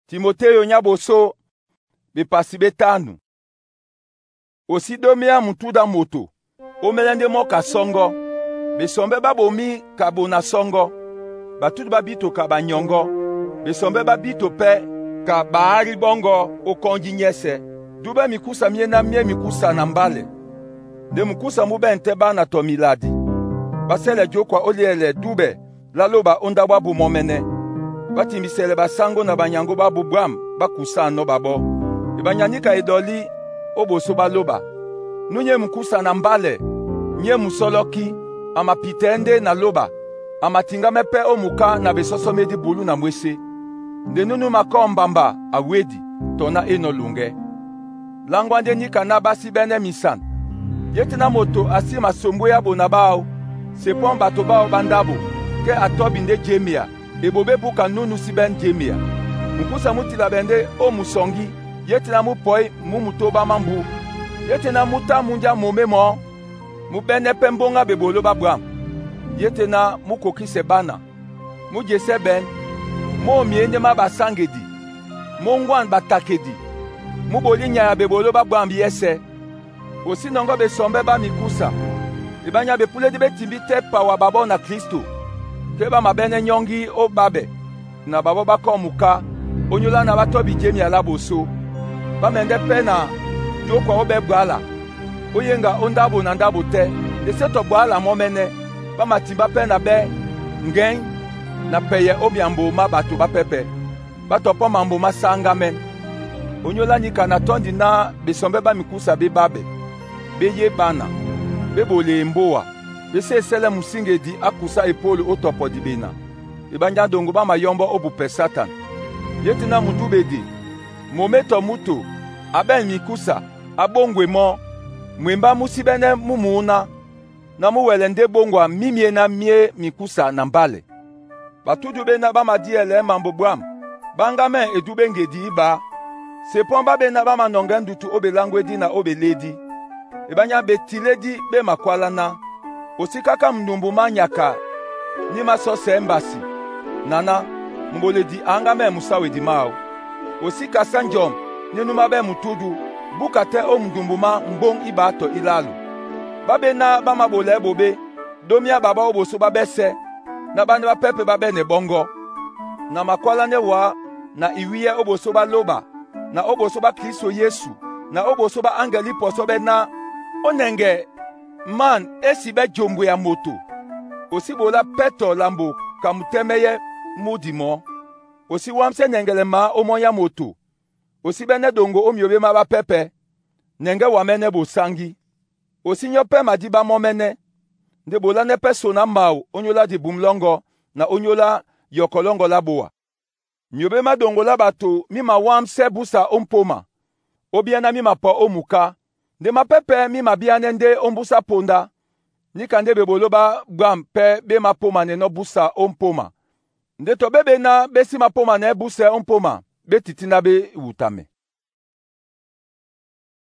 Timoteyo nyaboso bepasi betanu. Osi domia mutuda moto. Omelende moka songo. Besombe babomi kabona songo. Batudu babito kabanyongo. Besombe babito pe ka baari bongo okongi nyese. Dube mikusa miena mie mikusa na mbale. De mukusa mubente bana tomiladi. Basele jokwa oliele dube laloba ondabwa bumomene. Batimisele basango na banyango babu bwam bakusa no babo. Ibanyanyika edoli oboso baloba. Nunye mukusa na mbale. Nye musoloki amapitende na loba. Amatinga mepe omuka na besoso medi bulu na mwese. De nunu makombamba awedi tona enolunge. Langwande nika na basi bene misan. Yetina moto asima sombo ya bonabao. Sepon bato bao bandabo. Ke atobi nde jemia. Ebobe buka nunu si ben jemia. Mukusa mutila bende o musongi. Yetina mupoi mumutoba mambu. Yetina muta munja momemo. Mubene pembonga bebolo babwam. Yetina mukoki sebana. Mujese ben. Mo miende mabasangedi. Mongwan batakedi. Muboli nya bebolo babwam yese. Osi nongo besombe ba mikusa. Ibanya bepule di betimbite pa wa babo na Kristo. Keba mabene nyongi o babe. Na babo bako muka. Onyola na batobi jemi alaboso. Bamende pena. Jokwa obe bwala. Oyenga ondabo na ndabo te. Deseto bwala momene. Bamatimba pena be. Ngen. Na peye obiambo mabato bapepe. Batopo mambo masanga men. Onyola nika na tondi na besombe ba mikusa be babe. Beye bana. Bebole mboa. Bese sele musingedi akusa epolu otopo dibena. Ibanja dongo ba mayombo obupe Satan. Yetina mutubedi. Mometo muto. Aben mikusa. Abongwe mo. Mwemba musibene mumuuna. Na muwelende bongwa mimie na mie mikusa na mbale. Batudu na bama diele mambo bwam. Bangame edube ngedi iba. Sepon babe na bama nongendutu obe langwedi na obe ledi. Ibanya betiledi be makwalana. Osikaka mnumbu manyaka. Nima sose embasi. Nana, mboledi angame musawedi mao. Osika sanjom, ninuma be mutudu. Bukate o mdumbuma mbong ibato ilalu. Babe na bama bole bobe. Domia baba oboso babese. Na bande bapepe babe ne bongo. Na makwalane wa. Na iwiye oboso ba loba. Na oboso ba Kristo Yesu. Na oboso ba angeli posobe na. Onenge man esibe jombo ya moto. Osibola peto lambo kamutemeye mudimo. Osi wamse nengele ma omoya moto. Osibene dongo omyobe ma bapepe. Nenge wamene bosangi. Osi nyope madiba momene. Ndebola nepe sona mao onyola di bumlongo na onyola yokolongo laboa. Nyobe ma dongo la bato mima wamse busa ompoma. Obiana mima po omuka. De ma pepe mi ma bianende ombusa ponda. Nikande bebolo ba gwam pe be ma poma ne no busa ompoma. Nde to bebe na besi ma poma ne busa ompoma. Be titina be wutame.